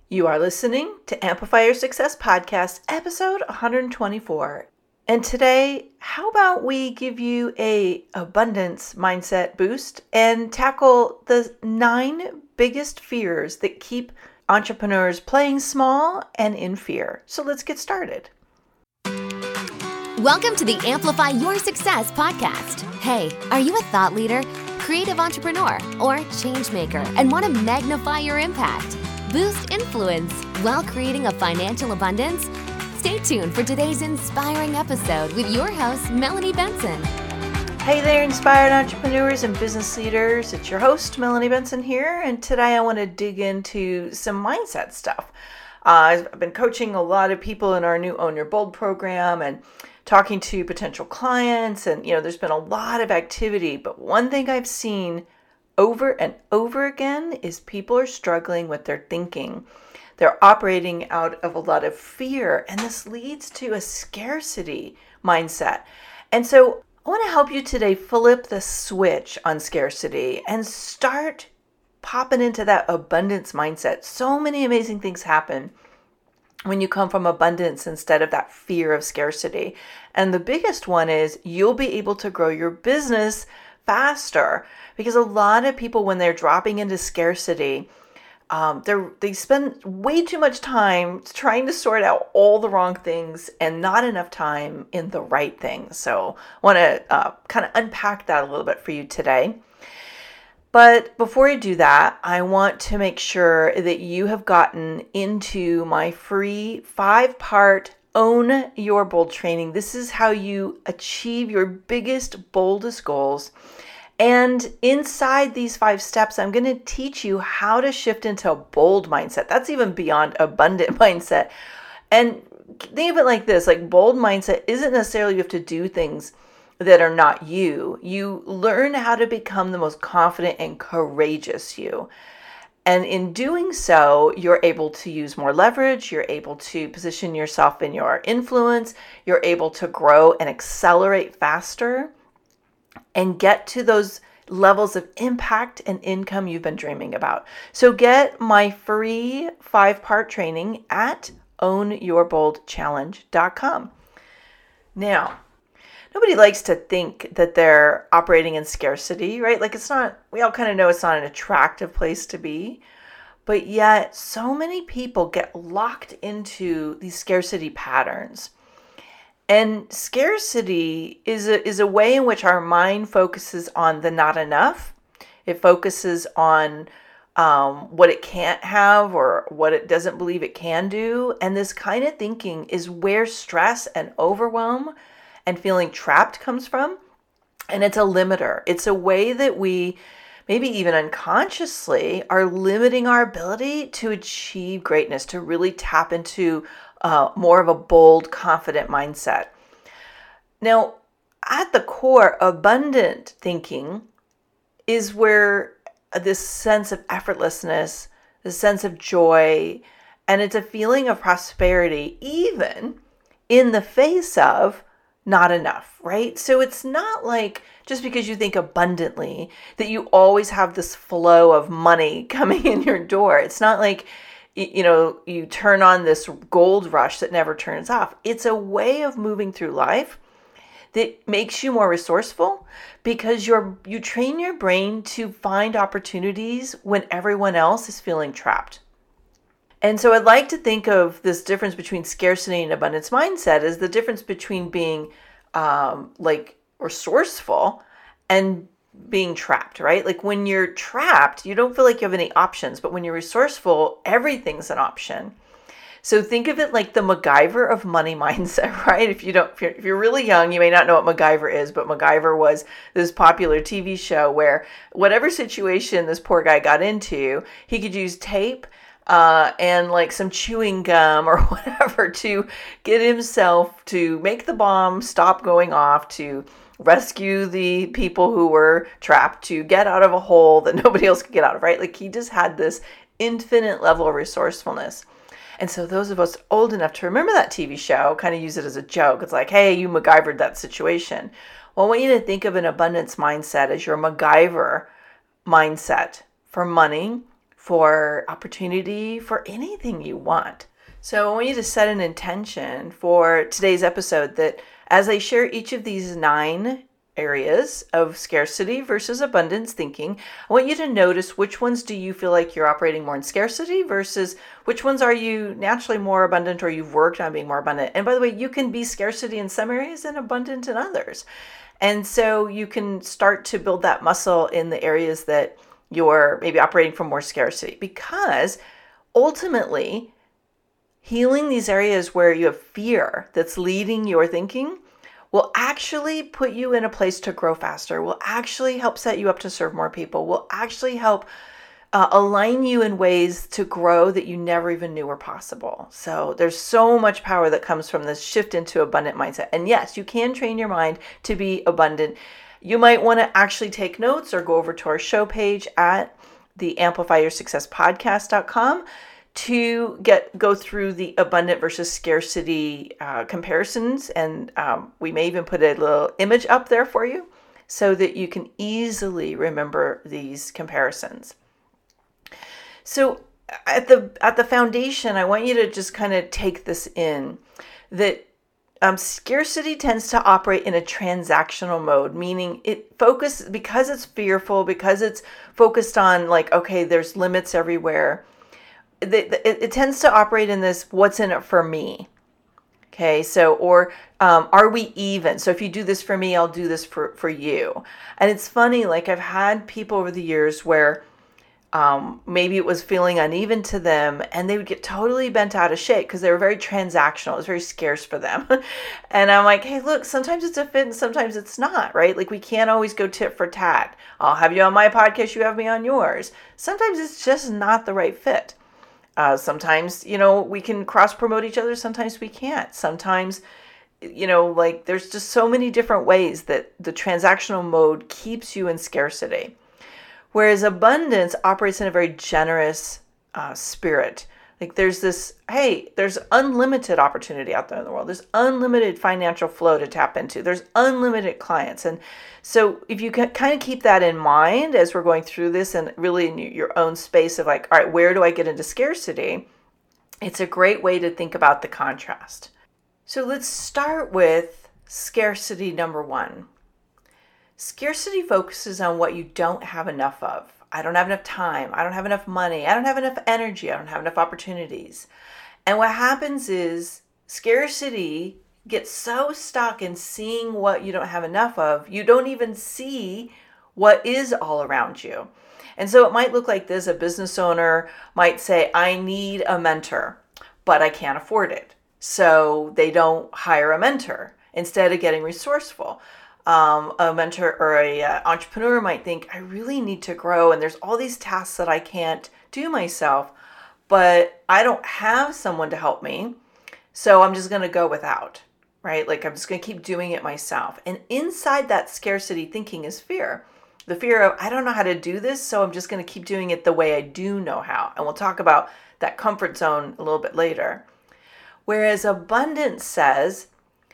You are listening to Amplify Your Success Podcast, episode 124. And today, how about we give you a abundance mindset boost and tackle the 9 biggest fears that keep entrepreneurs playing small and in fear. So let's get started. Welcome to the Amplify Your Success Podcast. Hey, are you a thought leader, creative entrepreneur, or change maker and want to magnify your impact? Boost influence while creating a financial abundance? Stay tuned for today's inspiring episode with your host, Melanie Benson. Hey there, inspired entrepreneurs and business leaders. It's your host, Melanie Benson here, and today I want to dig into some mindset stuff. I've been coaching a lot of people in our new Own Your Bold program and talking to potential clients, and there's been a lot of activity, but one thing I've seen over and over again is people are struggling with their thinking. They're operating out of a lot of fear, and this leads to a scarcity mindset. And so I want to help you today flip the switch on scarcity and start popping into that abundance mindset. So many amazing things happen when you come from abundance instead of that fear of scarcity. And the biggest one is you'll be able to grow your business faster, because a lot of people, when they're dropping into scarcity, they spend way too much time trying to sort out all the wrong things and not enough time in the right things. So I want to kind of unpack that a little bit for you today. But before I do that, I want to make sure that you have gotten into my free 5-part Own Your Bold training. This is how you achieve your biggest, boldest goals. And inside these 5 steps, I'm going to teach you how to shift into a bold mindset. That's even beyond abundant mindset. And think of it like this, like bold mindset isn't necessarily you have to do things that are not you. You learn how to become the most confident and courageous you. And in doing so, you're able to use more leverage. You're able to position yourself in your influence. You're able to grow and accelerate faster and get to those levels of impact and income you've been dreaming about. So get my free 5-part training at ownyourboldchallenge.com. Now, nobody likes to think that they're operating in scarcity, right? Like we all kind of know it's not an attractive place to be, but yet so many people get locked into these scarcity patterns. And scarcity is a way in which our mind focuses on the not enough. It focuses on what it can't have or what it doesn't believe it can do. And this kind of thinking is where stress and overwhelm and feeling trapped comes from. And it's a limiter. It's a way that we, maybe even unconsciously, are limiting our ability to achieve greatness, to really tap into more of a bold, confident mindset. Now, at the core, abundant thinking is where this sense of effortlessness, this sense of joy, and it's a feeling of prosperity, even in the face of not enough, right? So it's not like just because you think abundantly that you always have this flow of money coming in your door. It's not like you turn on this gold rush that never turns off. It's a way of moving through life that makes you more resourceful because you train your brain to find opportunities when everyone else is feeling trapped. And so I'd like to think of this difference between scarcity and abundance mindset as the difference between being resourceful and being trapped, right? Like when you're trapped, you don't feel like you have any options, but when you're resourceful, everything's an option. So think of it like the MacGyver of money mindset, right? If you're really young, you may not know what MacGyver is, but MacGyver was this popular TV show where whatever situation this poor guy got into, he could use tape and like some chewing gum or whatever to get himself to make the bomb stop going off, to rescue the people who were trapped, to get out of a hole that nobody else could get out of, right? Like he just had this infinite level of resourcefulness. And so those of us old enough to remember that TV show kind of use it as a joke. It's like, hey, you MacGyvered that situation. Well, I want you to think of an abundance mindset as your MacGyver mindset for money, for opportunity, for anything you want. So I want you to set an intention for today's episode that as I share each of these 9 areas of scarcity versus abundance thinking, I want you to notice which ones do you feel like you're operating more in scarcity versus which ones are you naturally more abundant or you've worked on being more abundant. And by the way, you can be scarcity in some areas and abundant in others. And so you can start to build that muscle in the areas that you're maybe operating from more scarcity, because ultimately healing these areas where you have fear that's leading your thinking will actually put you in a place to grow faster, will actually help set you up to serve more people, will actually help align you in ways to grow that you never even knew were possible. So there's so much power that comes from this shift into abundant mindset. And yes, you can train your mind to be abundant. You might want to actually take notes or go over to our show page at the amplifyyoursuccesspodcast.com to go through the abundant versus scarcity comparisons. And we may even put a little image up there for you so that you can easily remember these comparisons. So at the foundation, I want you to just kind of take this in, that scarcity tends to operate in a transactional mode, meaning because it's fearful, because it's focused on like, okay, there's limits everywhere. It tends to operate in this, what's in it for me? Okay, so, or are we even? So if you do this for me, I'll do this for you. And it's funny, like I've had people over the years where maybe it was feeling uneven to them and they would get totally bent out of shape because they were very transactional. It was very scarce for them. And I'm like, hey, look, sometimes it's a fit and sometimes it's not, right? Like we can't always go tit for tat. I'll have you on my podcast, you have me on yours. Sometimes it's just not the right fit. Sometimes, we can cross promote each other. Sometimes we can't. Sometimes, like there's just so many different ways that the transactional mode keeps you in scarcity. Whereas abundance operates in a very generous spirit. Like there's there's unlimited opportunity out there in the world. There's unlimited financial flow to tap into. There's unlimited clients. And so if you can kind of keep that in mind as we're going through this and really in your own space of like, all right, where do I get into scarcity? It's a great way to think about the contrast. So let's start with scarcity number 1. Scarcity focuses on what you don't have enough of. I don't have enough time. I don't have enough money. I don't have enough energy. I don't have enough opportunities. And what happens is scarcity gets so stuck in seeing what you don't have enough of, you don't even see what is all around you. And so it might look like this. A business owner might say, I need a mentor, but I can't afford it. So they don't hire a mentor instead of getting resourceful. A mentor or a entrepreneur might think, I really need to grow and there's all these tasks that I can't do myself, but I don't have someone to help me. So I'm just going to go without, right? Like I'm just going to keep doing it myself. And inside that scarcity thinking is fear. The fear of, I don't know how to do this, so I'm just going to keep doing it the way I do know how. And we'll talk about that comfort zone a little bit later. Whereas abundance says,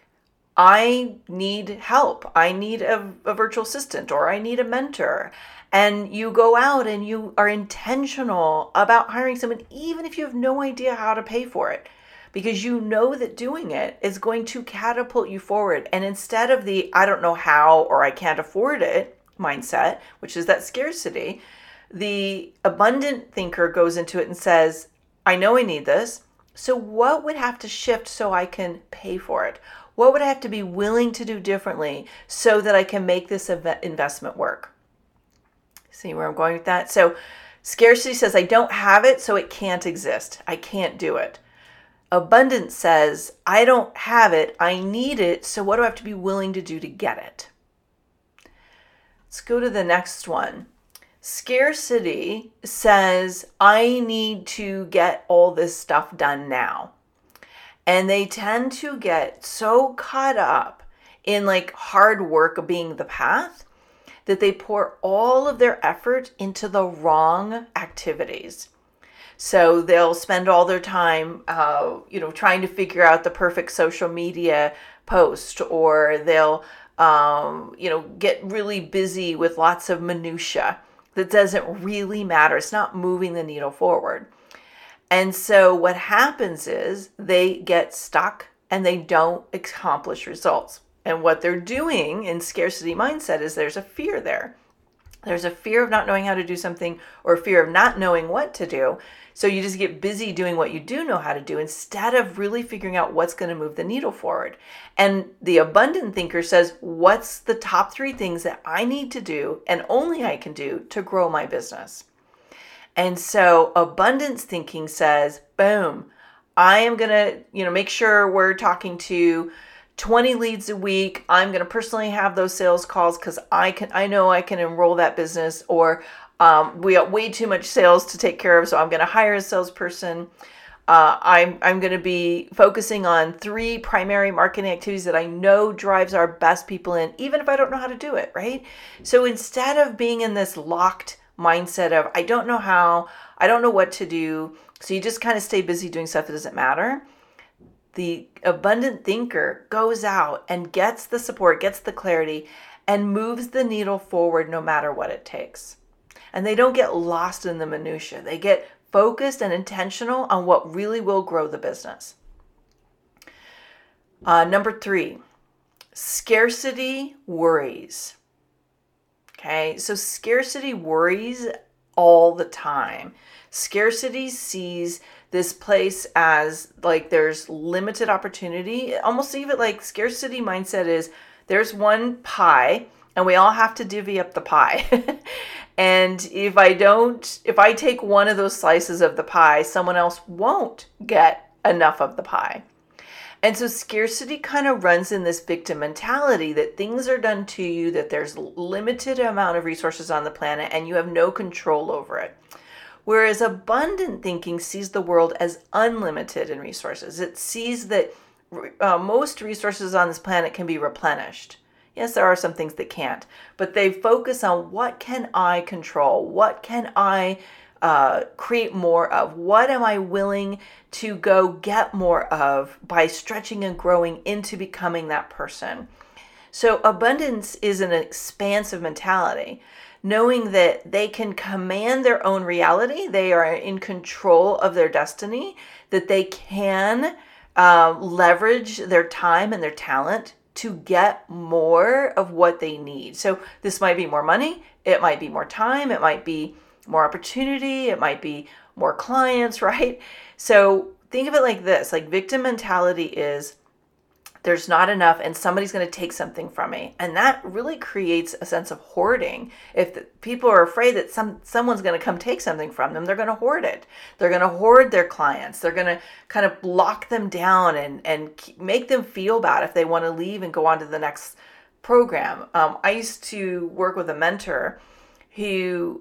I need help. I need a virtual assistant, or I need a mentor. And you go out and you are intentional about hiring someone, even if you have no idea how to pay for it, because you know that doing it is going to catapult you forward. And instead of the, I don't know how, or I can't afford it mindset, which is that scarcity, the abundant thinker goes into it and says, I know I need this. So what would have to shift so I can pay for it? What would I have to be willing to do differently so that I can make this investment work? See where I'm going with that? So scarcity says, I don't have it, so it can't exist. I can't do it. Abundance says, I don't have it, I need it, so what do I have to be willing to do to get it? Let's go to the next one. Scarcity says, I need to get all this stuff done now. And they tend to get so caught up in like hard work being the path that they pour all of their effort into the wrong activities. So they'll spend all their time, trying to figure out the perfect social media post, or they'll, get really busy with lots of minutia that doesn't really matter. It's not moving the needle forward. And so what happens is they get stuck and they don't accomplish results. And what they're doing in scarcity mindset is there's a fear there. There's a fear of not knowing how to do something or a fear of not knowing what to do. So you just get busy doing what you do know how to do instead of really figuring out what's going to move the needle forward. And the abundant thinker says, what's the top 3 things that I need to do and only I can do to grow my business? And so abundance thinking says, boom, I am going to, make sure we're talking to 20 leads a week. I'm going to personally have those sales calls because I know I can enroll that business, or we got way too much sales to take care of, so I'm going to hire a salesperson. I'm going to be focusing on 3 primary marketing activities that I know drives our best people in, even if I don't know how to do it, right? So instead of being in this locked mindset of, I don't know how, I don't know what to do, so you just kind of stay busy doing stuff that doesn't matter. The abundant thinker goes out and gets the support, gets the clarity, and moves the needle forward no matter what it takes. And they don't get lost in the minutia. They get focused and intentional on what really will grow the business. Number 3, scarcity worries. Okay, so scarcity worries all the time. Scarcity sees this place as like there's limited opportunity. Almost even like scarcity mindset is there's one pie and we all have to divvy up the pie. And if I take one of those slices of the pie, someone else won't get enough of the pie. And so scarcity kind of runs in this victim mentality that things are done to you, that there's limited amount of resources on the planet and you have no control over it. Whereas abundant thinking sees the world as unlimited in resources. It sees that most resources on this planet can be replenished. Yes, there are some things that can't, but they focus on what can I control? What can I create more of? What am I willing to go get more of by stretching and growing into becoming that person? So abundance is an expansive mentality, knowing that they can command their own reality. They are in control of their destiny, that they can leverage their time and their talent to get more of what they need. So this might be more money, it might be more time, it might be more opportunity, it might be more clients, right? So think of it like this, like victim mentality is there's not enough and somebody's going to take something from me. And that really creates a sense of hoarding. If people are afraid that someone's going to come take something from them, they're going to hoard it. They're going to hoard their clients. They're going to kind of lock them down and make them feel bad if they want to leave and go on to the next program. I used to work with a mentor who,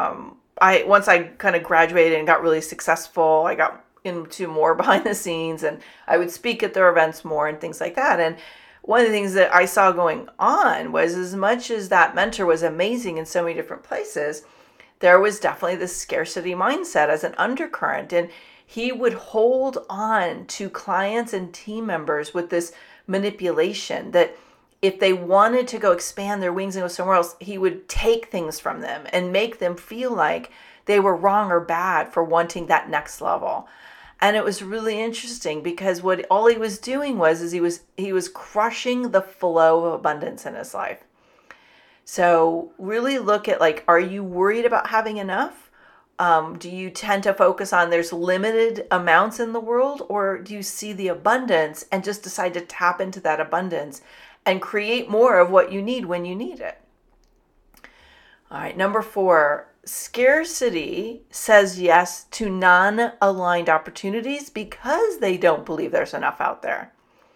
once I kind of graduated and got really successful, I got into more behind the scenes and I would speak at their events more and things like that. And one of the things that I saw going on was, as much as that mentor was amazing in so many different places, there was definitely this scarcity mindset as an undercurrent. And he would hold on to clients and team members with this manipulation that if they wanted to go expand their wings and go somewhere else, he would take things from them and make them feel like they were wrong or bad for wanting that next level. And it was really interesting because all he was doing was he was crushing the flow of abundance in his life. So really look at, like, are you worried about having enough? Do you tend to focus on there's limited amounts in the world, or do you see the abundance and just decide to tap into that abundance and create more of what you need when you need it? All right, number 4. Scarcity says yes to non-aligned opportunities because they don't believe there's enough out there.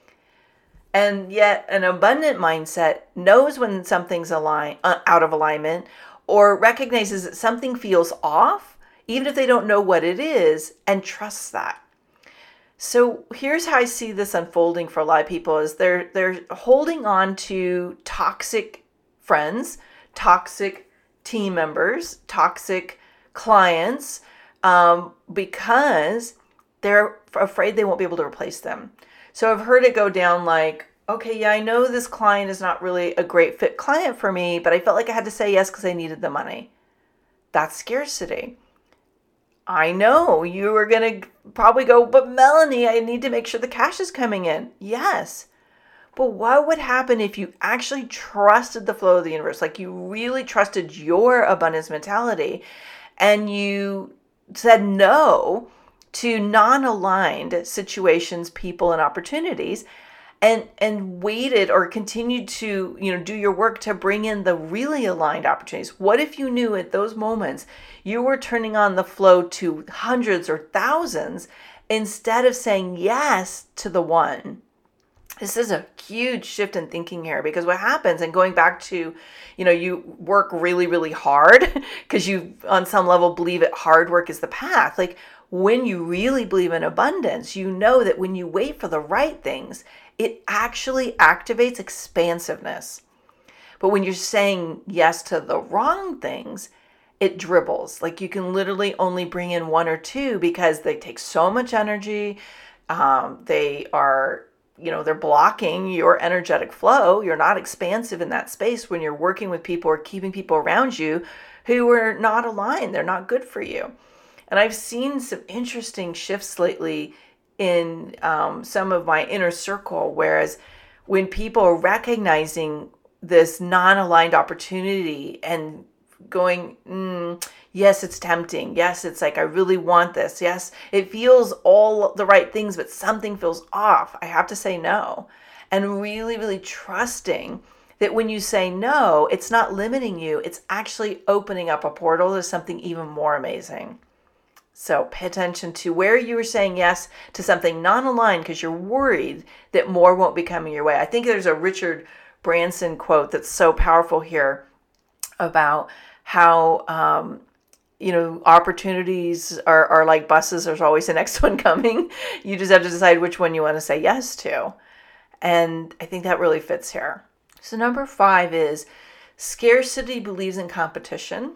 And yet an abundant mindset knows when something's out of alignment, or recognizes that something feels off, even if they don't know what it is, and trusts that. So here's how I see this unfolding for a lot of people is they're holding on to toxic friends, toxic team members, toxic clients, because they're afraid they won't be able to replace them. So I've heard it go down like, okay, yeah, I know this client is not really a great fit client for me, but I felt like I had to say yes because I needed the money. That's scarcity. I know you are going to probably go, but Melanie, I need to make sure the cash is coming in. Yes. But what would happen if you actually trusted the flow of the universe? Like you really trusted your abundance mentality and you said no to non-aligned situations, people, and opportunities, and waited or continued to, do your work to bring in the really aligned opportunities. What if you knew at those moments you were turning on the flow to hundreds or thousands instead of saying yes to the one? This is a huge shift in thinking here, because what happens, and going back to, you work really, really hard because you on some level believe that hard work is the path. Like when you really believe in abundance, you know that when you wait for the right things, it actually activates expansiveness. But when you're saying yes to the wrong things, it dribbles. Like you can literally only bring in one or two because they take so much energy. They are, they're blocking your energetic flow. You're not expansive in that space when you're working with people or keeping people around you who are not aligned. They're not good for you. And I've seen some interesting shifts lately in some of my inner circle, whereas when people are recognizing this non-aligned opportunity and going, yes, it's tempting. Yes, it's like, I really want this. Yes, it feels all the right things, but something feels off. I have to say no. And really, really trusting that when you say no, it's not limiting you. It's actually opening up a portal to something even more amazing. So pay attention to where you are saying yes to something non-aligned because you're worried that more won't be coming your way. I think there's a Richard Branson quote that's so powerful here about how, opportunities are like buses. There's always the next one coming. You just have to decide which one you want to say yes to. And I think that really fits here. So number 5 is scarcity believes in competition.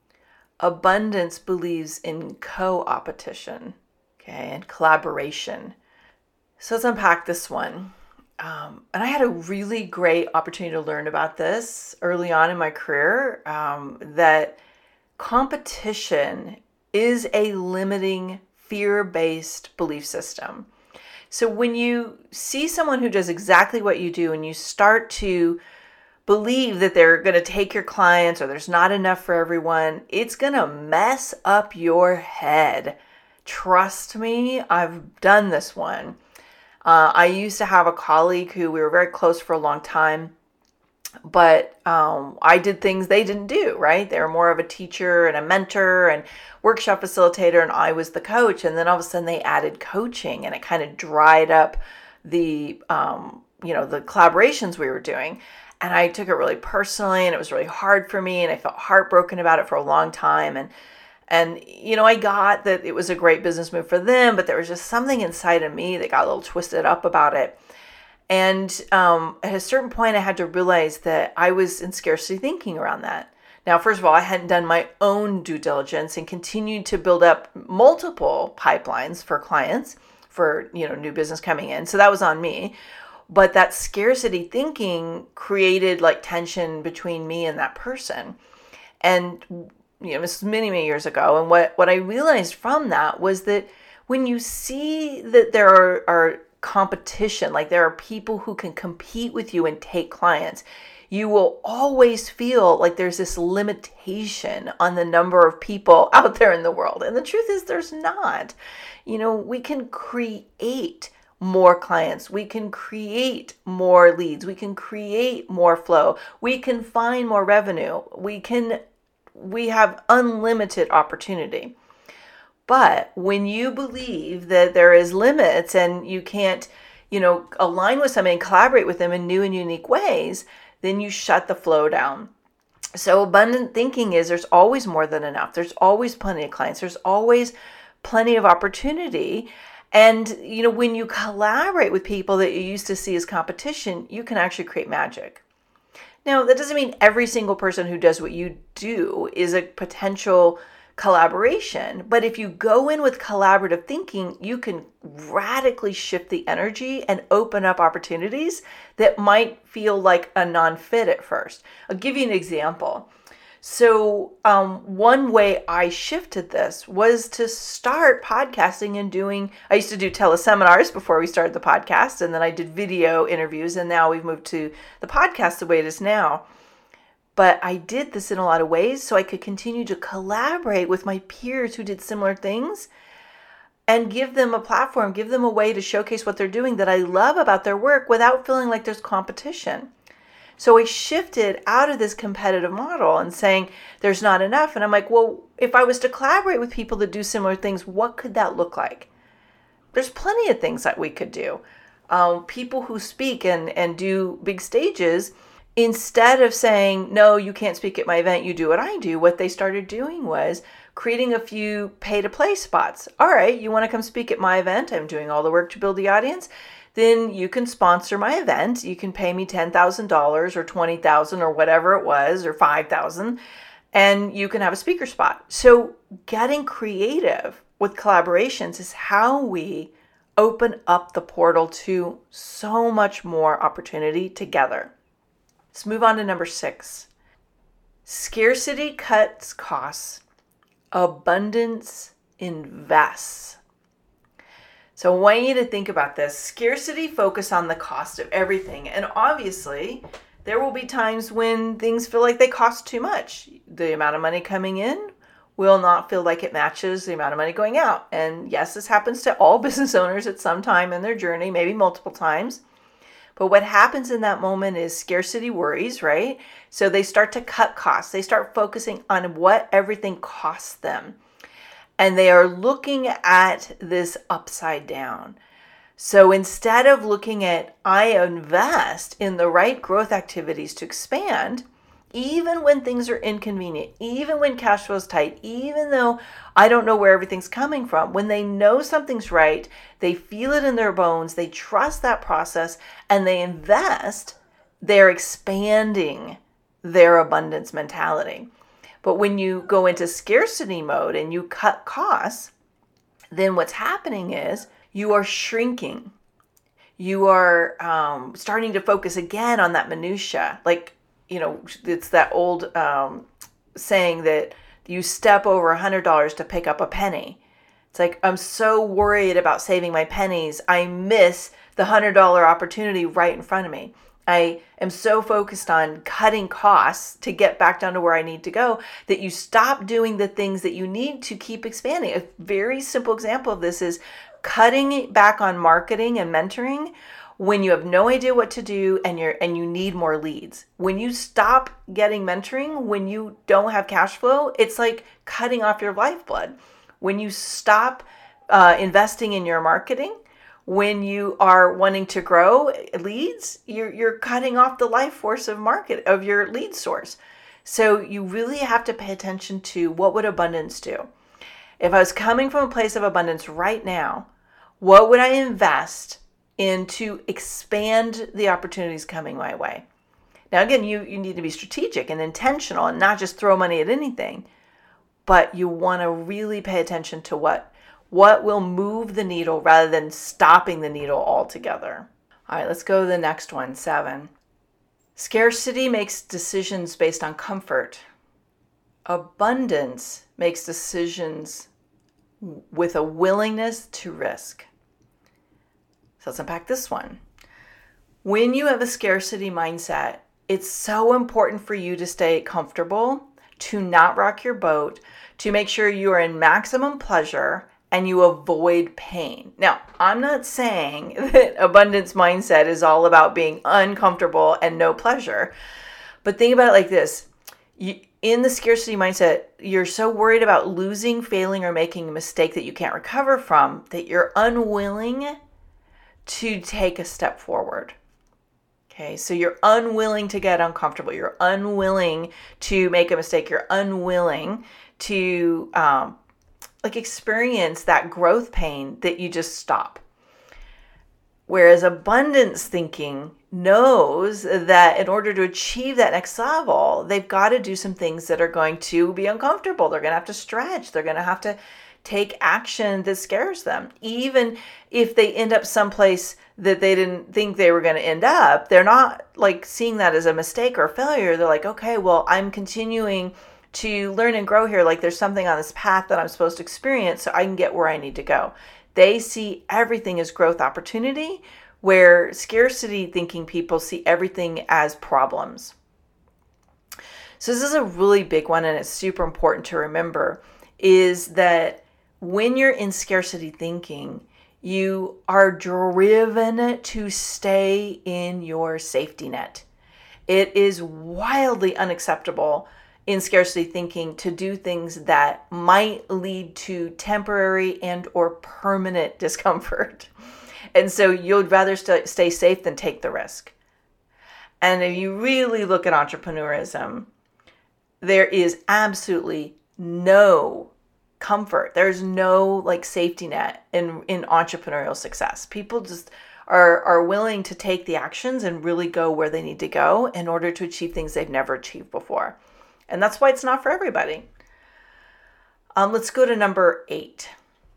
Abundance believes in co-opetition, and collaboration. So let's unpack this one. And I had a really great opportunity to learn about this early on in my career, that competition is a limiting, fear-based belief system. So when you see someone who does exactly what you do and you start to believe that they're going to take your clients or there's not enough for everyone, it's going to mess up your head. Trust me, I've done this one. I used to have a colleague who we were very close for a long time, but I did things they didn't do, right? They were more of a teacher and a mentor and workshop facilitator, and I was the coach. And then all of a sudden they added coaching, and it kind of dried up the collaborations we were doing. And I took it really personally, and it was really hard for me, and I felt heartbroken about it for a long time. And I got that it was a great business move for them, but there was just something inside of me that got a little twisted up about it. And at a certain point, I had to realize that I was in scarcity thinking around that. Now, first of all, I hadn't done my own due diligence and continued to build up multiple pipelines for clients for, new business coming in. So that was on me. But that scarcity thinking created like tension between me and that person. And, this was many, many years ago. And what I realized from that was that when you see that there are competition, like there are people who can compete with you and take clients, you will always feel like there's this limitation on the number of people out there in the world. And the truth is there's not. We can create more clients. We can create more leads. We can create more flow. We can find more revenue. We have unlimited opportunity. But when you believe that there is limits and you can't, align with somebody and collaborate with them in new and unique ways, then you shut the flow down. So abundant thinking is there's always more than enough. There's always plenty of clients. There's always plenty of opportunity. And, when you collaborate with people that you used to see as competition, you can actually create magic. Now, that doesn't mean every single person who does what you do is a potential collaboration. But if you go in with collaborative thinking, you can radically shift the energy and open up opportunities that might feel like a non-fit at first. I'll give you an example. So one way I shifted this was to start podcasting and I used to do teleseminars before we started the podcast, and then I did video interviews, and now we've moved to the podcast the way it is now. But I did this in a lot of ways so I could continue to collaborate with my peers who did similar things and give them a platform, give them a way to showcase what they're doing that I love about their work without feeling like there's competition. So I shifted out of this competitive model and saying there's not enough. And I'm like, well, if I was to collaborate with people that do similar things, what could that look like? There's plenty of things that we could do. People who speak and do big stages, instead of saying, no, you can't speak at my event, you do what I do, what they started doing was creating a few pay-to-play spots. All right, you want to come speak at my event? I'm doing all the work to build the audience. Then you can sponsor my event. You can pay me $10,000 or $20,000 or whatever it was, or $5,000, and you can have a speaker spot. So getting creative with collaborations is how we open up the portal to so much more opportunity together. Let's move on to number 6. Scarcity cuts costs. Abundance invests. So I want you to think about this. Scarcity focus on the cost of everything. And obviously, there will be times when things feel like they cost too much. The amount of money coming in will not feel like it matches the amount of money going out. And yes, this happens to all business owners at some time in their journey, maybe multiple times. But what happens in that moment is scarcity worries, right? So they start to cut costs. They start focusing on what everything costs them. And they are looking at this upside down. So instead of looking at, I invest in the right growth activities to expand, even when things are inconvenient, even when cash flow is tight, even though I don't know where everything's coming from, when they know something's right, they feel it in their bones, they trust that process, and they invest, they're expanding their abundance mentality. But when you go into scarcity mode and you cut costs, then what's happening is you are shrinking. You are starting to focus again on that minutia. Like, it's that old saying that you step over $100 to pick up a penny. It's like, I'm so worried about saving my pennies, I miss the $100 opportunity right in front of me. I am so focused on cutting costs to get back down to where I need to go that you stop doing the things that you need to keep expanding. A very simple example of this is cutting back on marketing and mentoring when you have no idea what to do and you need more leads. When you stop getting mentoring, when you don't have cash flow, it's like cutting off your lifeblood. When you stop investing in your marketing, when you are wanting to grow leads, you're cutting off the life force of your lead source. So you really have to pay attention to what would abundance do. If I was coming from a place of abundance right now, what would I invest in to expand the opportunities coming my way? Now, again, you need to be strategic and intentional and not just throw money at anything, but you want to really pay attention to what will move the needle rather than stopping the needle altogether. All right, let's go to the next one, 7. Scarcity makes decisions based on comfort. Abundance makes decisions with a willingness to risk. So let's unpack this one. When you have a scarcity mindset, it's so important for you to stay comfortable, to not rock your boat, to make sure you are in maximum pleasure and you avoid pain. Now, I'm not saying that abundance mindset is all about being uncomfortable and no pleasure, but think about it like this. In the scarcity mindset, you're so worried about losing, failing, or making a mistake that you can't recover from that you're unwilling to take a step forward. Okay, so you're unwilling to get uncomfortable. You're unwilling to make a mistake. You're unwilling to experience that growth pain that you just stop. Whereas abundance thinking knows that in order to achieve that next level, they've got to do some things that are going to be uncomfortable. They're going to have to stretch. They're going to have to take action that scares them. Even if they end up someplace that they didn't think they were going to end up, they're not like seeing that as a mistake or failure. They're like, okay, well, I'm continuing to learn and grow here. Like there's something on this path that I'm supposed to experience so I can get where I need to go. They see everything as growth opportunity, where scarcity thinking people see everything as problems. So this is a really big one, and it's super important to remember, is that when you're in scarcity thinking, you are driven to stay in your safety net. It is wildly unacceptable in scarcity thinking to do things that might lead to temporary and or permanent discomfort. And so you'd rather stay safe than take the risk. And if you really look at entrepreneurism, there is absolutely no comfort. There's no like safety net in entrepreneurial success. People just are willing to take the actions and really go where they need to go in order to achieve things they've never achieved before. And that's why it's not for everybody. Let's go to number 8.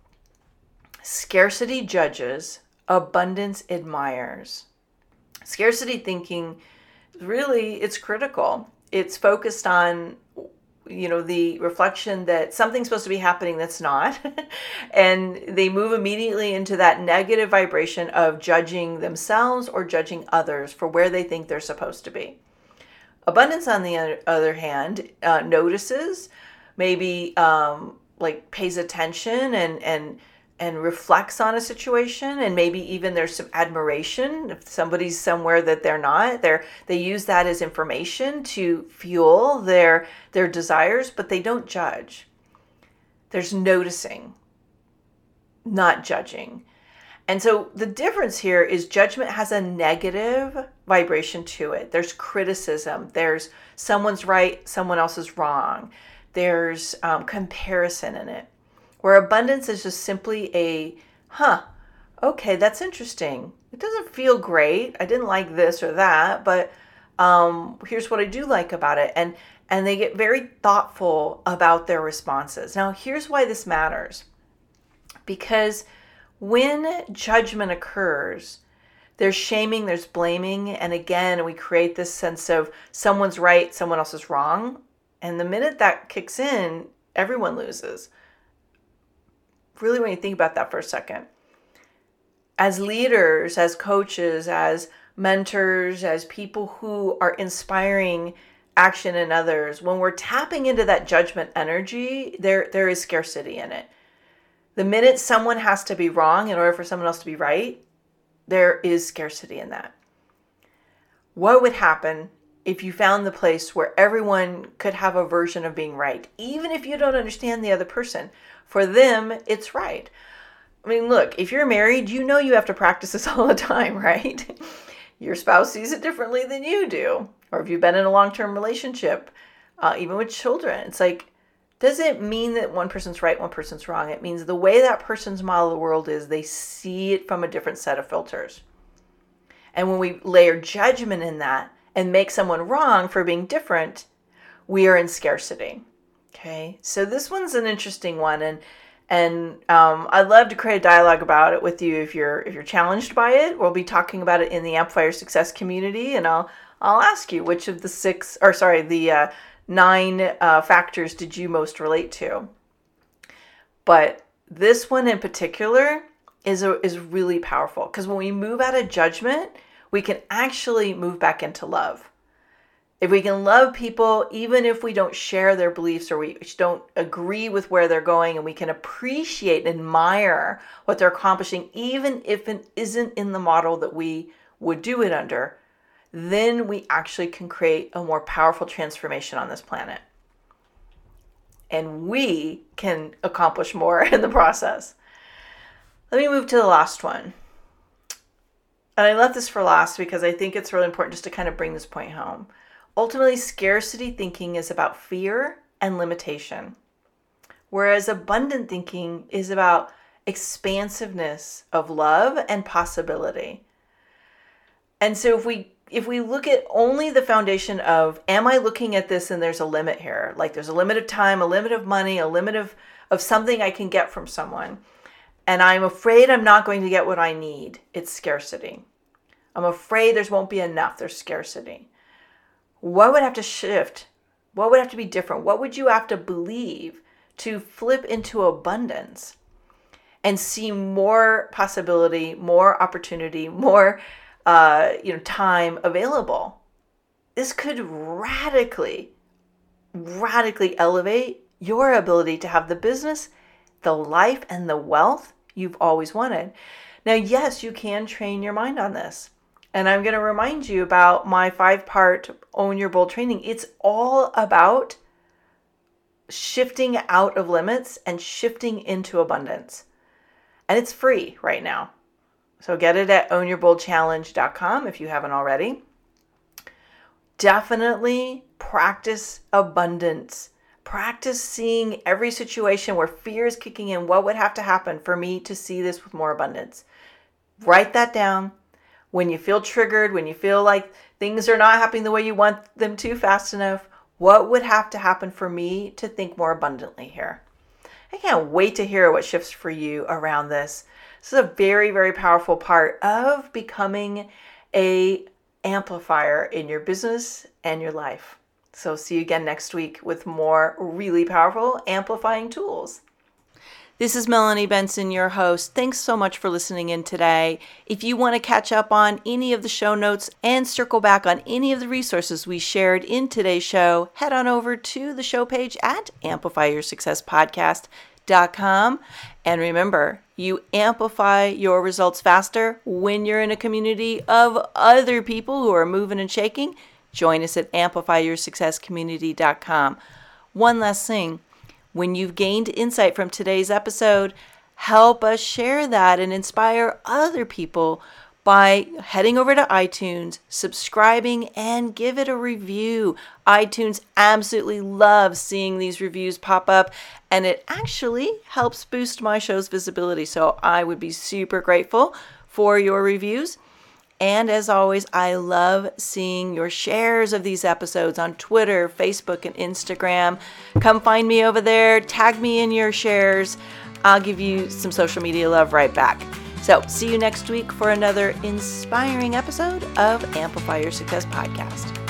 Scarcity judges, abundance admires. Scarcity thinking, really, it's critical. It's focused on, the reflection that something's supposed to be happening that's not. And they move immediately into that negative vibration of judging themselves or judging others for where they think they're supposed to be. Abundance, on the other hand, notices, maybe pays attention and reflects on a situation, and maybe even there's some admiration. If somebody's somewhere that they're not, they use that as information to fuel their desires, but they don't judge. There's noticing, not judging. And so the difference here is judgment has a negative vibration to it. There's criticism. There's someone's right, someone else is wrong. There's comparison in it. Where abundance is just simply okay, that's interesting. It doesn't feel great. I didn't like this or that, but here's what I do like about it. And they get very thoughtful about their responses. Now, here's why this matters. Because when judgment occurs, there's shaming, there's blaming, and again, we create this sense of someone's right, someone else is wrong. And the minute that kicks in, everyone loses. Really, when you think about that for a second. As leaders, as coaches, as mentors, as people who are inspiring action in others, when we're tapping into that judgment energy, there is scarcity in it. The minute someone has to be wrong in order for someone else to be right, there is scarcity in that. What would happen if you found the place where everyone could have a version of being right, even if you don't understand the other person? For them, it's right. I mean, look, if you're married, you know you have to practice this all the time, right? Your spouse sees it differently than you do. Or if you've been in a long-term relationship, even with children, it's like, doesn't mean that one person's right, one person's wrong. It means the way that person's model of the world is, they see it from a different set of filters. And when we layer judgment in that and make someone wrong for being different, we are in scarcity. Okay, so this one's an interesting one, and I'd love to create a dialogue about it with you if you're challenged by it. We'll be talking about it in the Amplify Success community, and I'll ask you which of the 9 factors did you most relate to. But this one in particular is really powerful, because when we move out of judgment, we can actually move back into love. If we can love people, even if we don't share their beliefs or we don't agree with where they're going, and we can appreciate and admire what they're accomplishing, even if it isn't in the model that we would do it under, then we actually can create a more powerful transformation on this planet. And we can accomplish more in the process. Let me move to the last one. And I left this for last because I think it's really important just to kind of bring this point home. Ultimately, scarcity thinking is about fear and limitation, whereas abundant thinking is about expansiveness of love and possibility. And so if we look at only the foundation of, am I looking at this and there's a limit here? Like there's a limit of time, a limit of money, a limit of of something I can get from someone, and I'm afraid I'm not going to get what I need, it's scarcity. I'm afraid there won't be enough, there's scarcity. What would have to shift? What would have to be different? What would you have to believe to flip into abundance and see more possibility, more opportunity, more time available? This could radically elevate your ability to have the business, the life, and the wealth you've always wanted. Now, yes, you can train your mind on this. And I'm going to remind you about my 5-part Own Your Bold training. It's all about shifting out of limits and shifting into abundance. And it's free right now. So get it at ownyourboldchallenge.com if you haven't already. Definitely practice abundance. Practice seeing every situation where fear is kicking in. What would have to happen for me to see this with more abundance? Write that down. When you feel triggered, when you feel like things are not happening the way you want them to fast enough, what would have to happen for me to think more abundantly here? I can't wait to hear what shifts for you around this. This is a very, very powerful part of becoming an amplifier in your business and your life. So see you again next week with more really powerful amplifying tools. This is Melanie Benson, your host. Thanks so much for listening in today. If you want to catch up on any of the show notes and circle back on any of the resources we shared in today's show, head on over to the show page at amplifyyoursuccesspodcast.com. And remember, you amplify your results faster when you're in a community of other people who are moving and shaking. Join us at amplifyyoursuccesscommunity.com. One last thing. When you've gained insight from today's episode, help us share that and inspire other people by heading over to iTunes, subscribing, and give it a review. iTunes absolutely loves seeing these reviews pop up, and it actually helps boost my show's visibility. So I would be super grateful for your reviews. And as always, I love seeing your shares of these episodes on Twitter, Facebook, and Instagram. Come find me over there. Tag me in your shares. I'll give you some social media love right back. So see you next week for another inspiring episode of Amplify Your Success Podcast.